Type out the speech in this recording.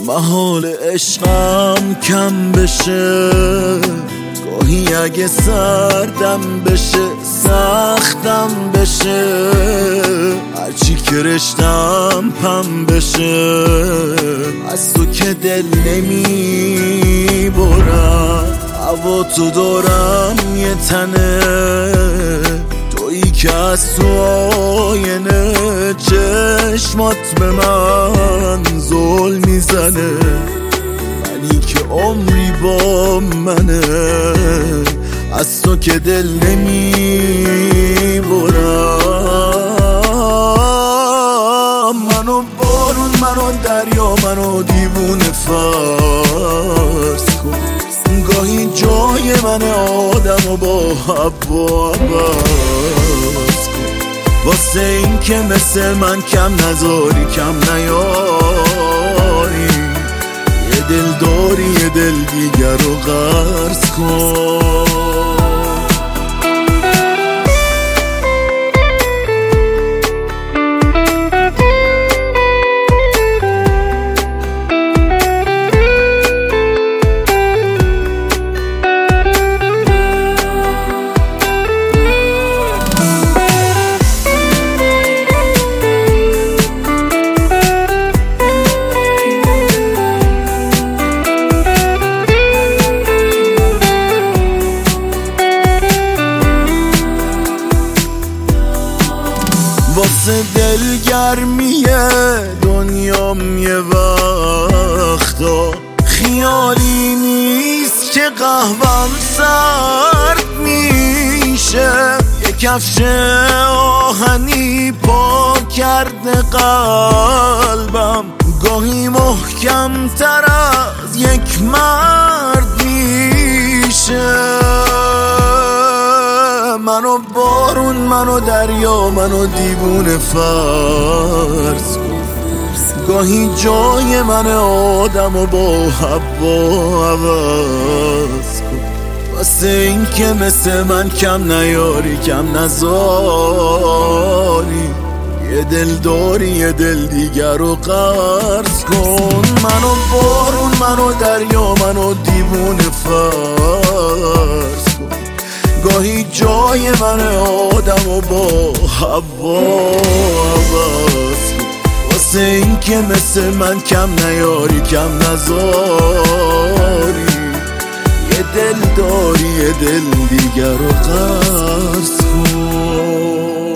محال عشقم کم بشه، گاهی اگه سردم بشه سختم بشه، هرچی که رشتم پم بشه، از تو که دل نمیبرم. هوا تو دارم یه تنه، تویی که از تو آینه چشمات به من ظلم میزنه، منی که عمری با منه، از تو که دل نمیبرم. منو بارون، منو دریا، منو دیوونه فرض کن، گاهی جای من آدم و با حوا عوض کن، واسه این که مثل من کم نذاری کم نیاری، یه دل داری یه دل دیگر رو قرض کن. واسه دلگرمی دنیام یه وقتا خیالی نیست که قهوم سرد میشه، یه کفش آهنی پاک کرده قلبم، گاهی محکم تر از یک مرد میشه. منو بارون، منو دریا، منو دیوونه فرض کن، گاهی جای من آدم و با حوا عوض کن، واسه این که مثل من کم نیاری کم نذاری، یه دل داری یه دل دیگر رو قرض کن. منو بارون، منو دریا، منو دیوونه فرض کن، گاهی جای من آدم و با حوا عوض کن، واسه این که مثل من کم نیاری کم نذاری، یه دل داری یه دل دیگر رو قرض کن.